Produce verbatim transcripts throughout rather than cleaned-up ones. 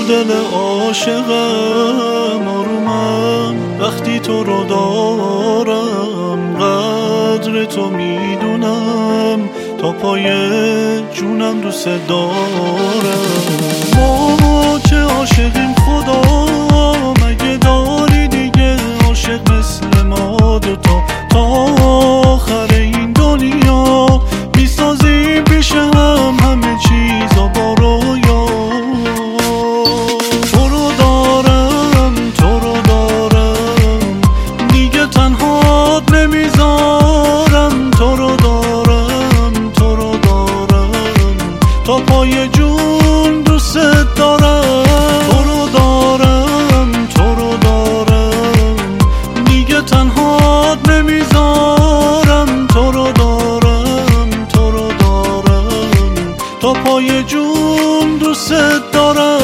دل عاشقم آرومم وقتی تو رو دارم، قدر تو میدونم تا پای جونم دوست دارم. ما که عاشقیم خدا مگه داری دیگه عاشق مثل ما دوتا، تا آخر این دنیا میسازیم پیش هم همه چیزا با رویا. تو رو دارم تو رو دارم دیگه تنهات نمیذارم، تو رو دارم تو رو دارم تا پای جون دوست دارم. تو رو دارم تو رو دارم دیگه تنهات نمیذارم، تو رو دارم تو رو دارم تا پای جون دوست دارم.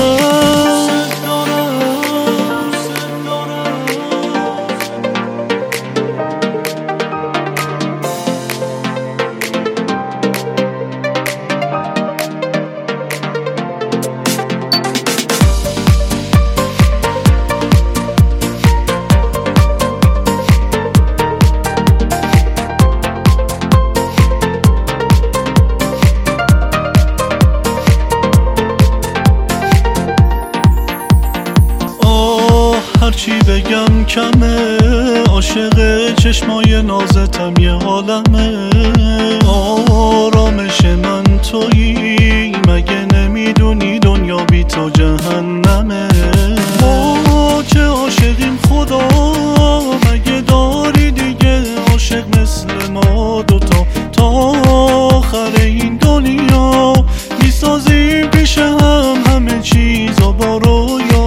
هرچی بگم کمه، عاشق چشمای نازتم یه عالمه. آرامش من تویی، مگه نمیدونی دنیا بی تو جهنمه. ما که عاشقیم خدا مگه داری دیگه عاشق مثل ما دوتا، تا آخر این دنیا میسازیم پیش هم همه چیزا با رویا.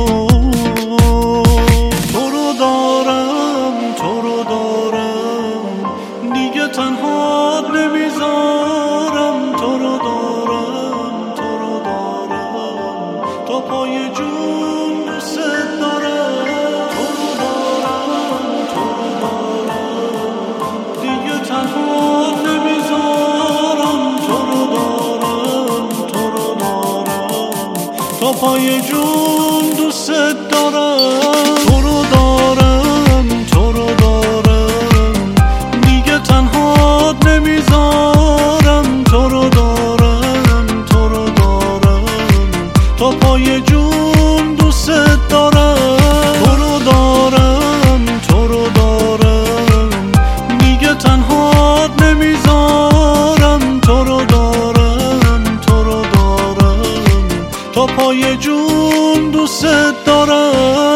تنهات نمیذارم، تو رو دارم تو رو دارم تا پای جون دوست دارم. تو رو دارم تو رو دارم دیگه تنهات نمیذارم، تو رو دارم تو رو دارم تا پای جون دوست دارم. تو رو دارم تو رو دارم دیگه تنهات نمیذارم، تو رو دارم تو رو دارم تا پای جون دوست دارم. تو رو دارم تو رو دارم دیگه تنهات نمیذارم، تو رو دارم تو رو دارم تا پای جون دوست دارم.